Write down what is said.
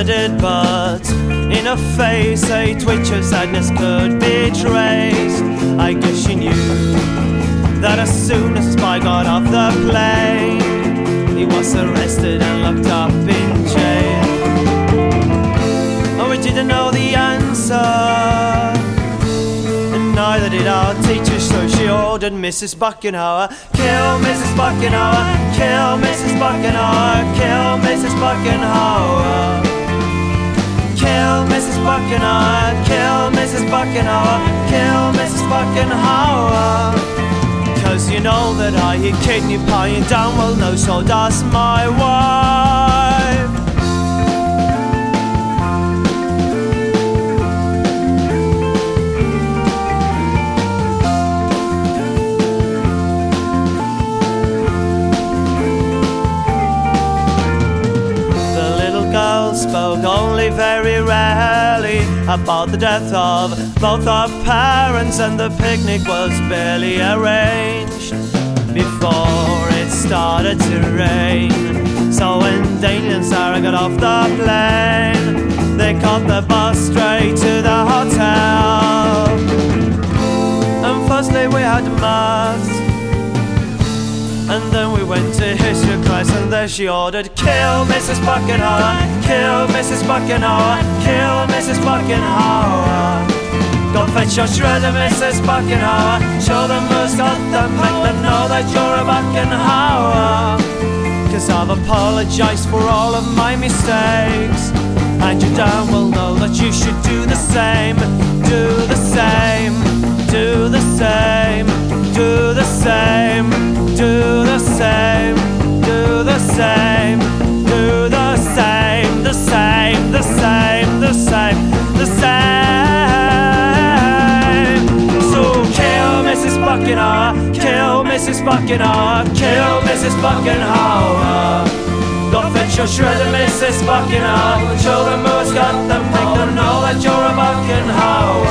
mother did, but in her face a twitch of sadness could be traced. I guess she knew that as soon as the spy got off the plane, he was arrested and locked up in jail. Oh, we didn't know the answer, and neither did our teacher, so she ordered Mrs. Buckenhauer, kill Mrs. Buckenhauer, kill Mrs. Buckenhauer, kill Mrs. Buckenhauer, kill Mrs. Buckenhauer, kill Mrs. Buckenhauer, kill Mrs. Buckenhauer. 'Cause you know that I eat kidney pie, and damn well know so does my wife. Spoke only very rarely about the death of both our parents, and the picnic was barely arranged before it started to rain. So when Daniel and Sarah got off the plane, they caught the bus straight to the hotel. And firstly we had mass, and then we went to history class, and there she ordered, kill Mrs. Buckenhauer, kill Mrs. Buckenhauer, kill Mrs. Buckenhauer. Go fetch your shredder, Mrs. Buckenhauer, show them who's got them, make them know that you're a Buckenhauer. 'Cause I've apologized for all of my mistakes, and you damn well know that you should do the same. Do the same, do the same, do the same, do the same, do the same, do the same, the same, the same, the same, the same. So kill Mrs. Buckenhauer, kill Mrs. Buckenhauer, kill Mrs. Buckenhauer. Go fetch your shredder, Mrs. Buckenhauer, show them who's got them, make them know that you're a Buckenhauer.